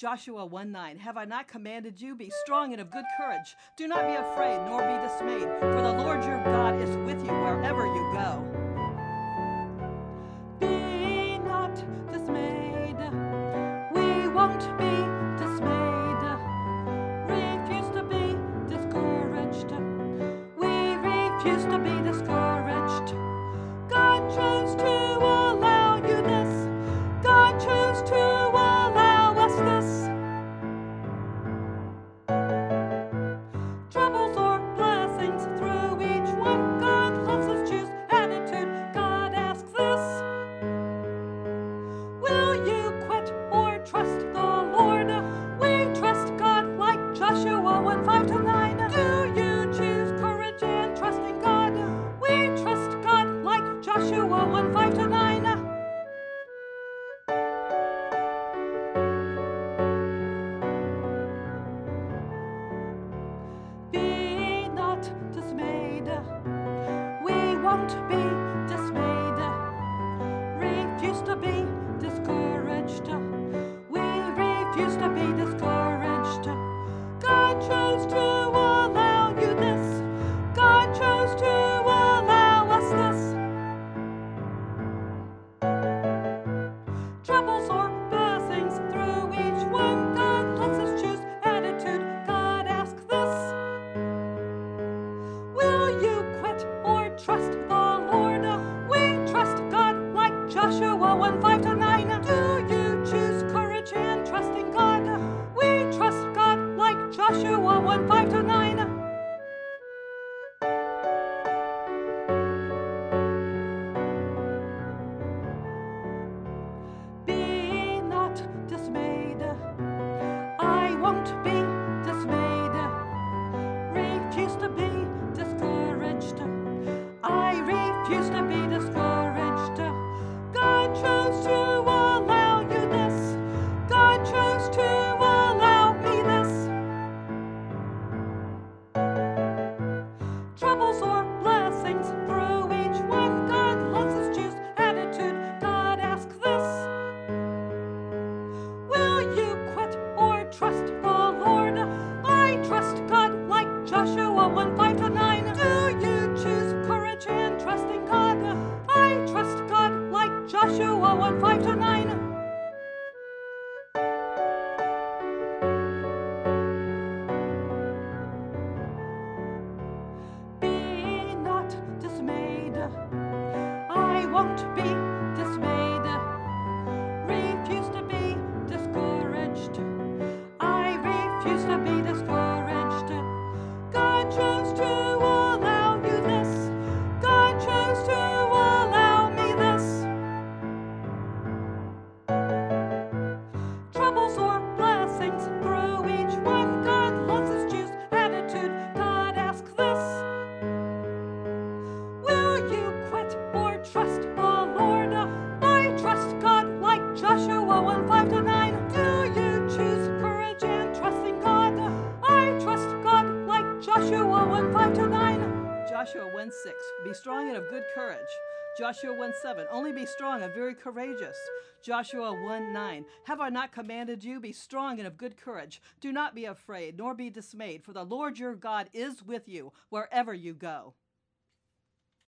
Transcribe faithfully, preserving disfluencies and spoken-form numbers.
Joshua one nine, have I not commanded you? Be strong and of good courage. Do not be afraid, nor be dismayed, for the Lord your God is with you wherever you go. Be not dismayed. We won't be dismayed. Refuse to be discouraged. We refuse to be discouraged. God chose to allow you this. God chose to allow us this. Troubles or blessings through each one. God lets us choose attitude. God asks this. Will you quit or trust the Lord? We trust God like Joshua one five to nine. Do you choose courage and trust in God? We trust God like Joshua one five to nine. Be not dismayed. We won't be dismayed. Refuse to be discouraged. We refuse to be discouraged. God chose to allow you this. God chose to allow us this. Troubles or blessings through each one. God lets us choose attitude. God asks this. Will you quit or trust the Lord? We trust God like Joshua one five to nine. Do you choose courage and trust in God? We trust God like Joshua one five to nine. Be not dismayed. I won't be dismayed. Refuse to be discouraged. I refuse to be discouraged. God chose to allow you this. God chose to allow me this. Troubles or blessings through each one. God lets us choose attitude. God asks this. Will you quit or trust the Lord? I trust God like Joshua one five to nine. Do you choose courage and trust in God? I trust God like Joshua one five to nine. Be not dismayed. I won't be dismayed. Refuse to be discouraged. I refuse to be discouraged. God chose to allow you this. God chose to allow me this. Troubles or blessings through each one. God lets us choose attitude. God asks this. Will you quit or trust the Lord? I trust God like Joshua one five to nine. Do you choose courage and trust in God? I trust God like Joshua one five to nine. Joshua one six, be strong and of good courage. Joshua one seven, only be strong and very courageous. Joshua one nine, have I not commanded you? Be strong and of good courage. Do not be afraid, nor be dismayed, for the Lord your God is with you wherever you go.